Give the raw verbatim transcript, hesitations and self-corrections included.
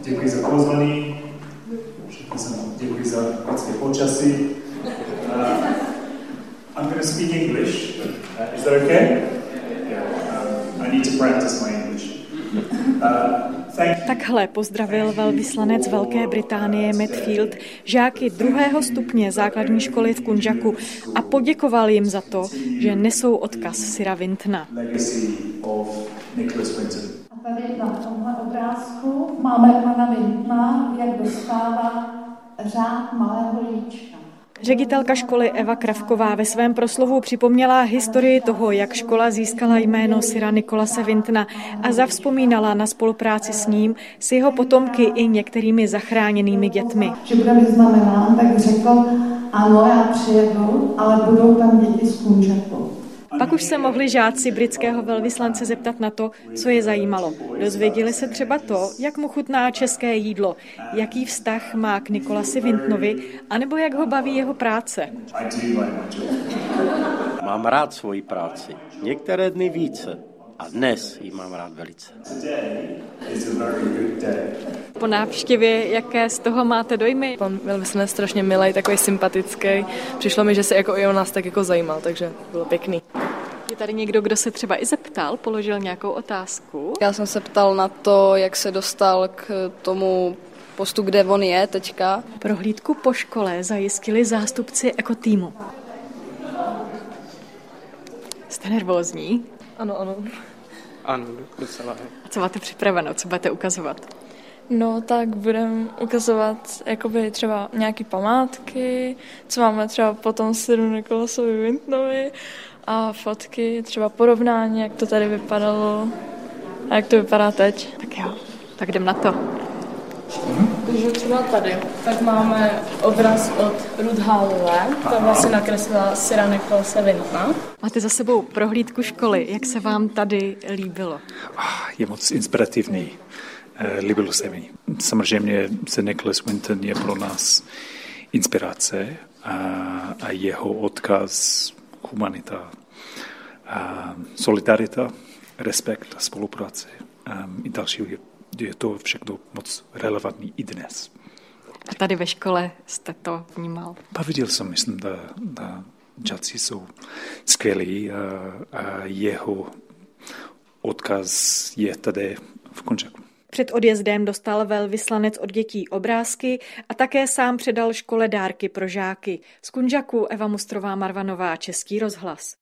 Děkuji za pozvání. Děkuji za krásné počasí. Uh, I'm going to speak English. Uh, is that okay? Yeah. Um, I need to practice my English. Uh, Takhle pozdravil velvyslanec Velké Británie Matt Field žáky druhého stupně základní školy v Kunjaku a poděkoval jim za to, že nesou odkaz Sira Wintona. A tady na tomhle obrázku máme pana Wintona, jak dostává řád malého líčka. Ředitelka školy Eva Kravková ve svém proslovu připomněla historii toho, jak škola získala jméno Sira Nicholase Wintona a zavzpomínala na spolupráci s ním, s jeho potomky i některými zachráněnými dětmi. Že bude vyznamenán, tak řekl, ano, já přijedu, ale budou tam děti z Kunjaku. Pak už se mohli žáci britského velvyslance zeptat na to, co je zajímalo. Dozvěděli se třeba to, jak mu chutná české jídlo, jaký vztah má k Nicholasi Wintonovi, anebo jak ho baví jeho práce. Mám rád svoji práci. Některé dny více. A dnes ji mám rád velice. Po návštěvě, jaké z toho máte dojmy? Pan velvyslanec je strašně milý, takový sympatický. Přišlo mi, že se jako i o nás tak jako zajímal, takže bylo pěkný. Je tady někdo, kdo se třeba i zeptal, položil nějakou otázku? Já jsem se ptal na to, jak se dostal k tomu postu, kde on je teďka. Prohlídku po škole zajistili zástupci ekotýmu. Jste nervózní? Ano, ano. Ano, docela. A co máte připraveno, co budete ukazovat? No tak budeme ukazovat jakoby třeba nějaké památky, co máme třeba potom Siru Nicholasovi Wintonovi a fotky, třeba porovnání, jak to tady vypadalo a jak to vypadá teď. Tak jo, tak jdem na to. Takže třeba tady, tak máme obraz od Ruth Hallové, ta vlastně nakreslila Sira Nicholase Wintona. Máte za sebou prohlídku školy, jak se vám tady líbilo? Je moc inspirativní. Líbilo se mi. Samozřejmě Sir Nicholas Winton je pro nás inspirace a, a jeho odkaz humanita, a solidarita, respekt a spolupráce a i další. Je, je to všechno moc relevantní i dnes. A tady ve škole jste to vnímal? Pa viděl jsem, myslím, da, da žáci jsou skvělí a, a jeho odkaz je tady v Kunjaku. Před odjezdem dostal velvyslanec od dětí obrázky a také sám předal škole dárky pro žáky. Z Kunjaku Eva Mustrová Marvanová, Český rozhlas.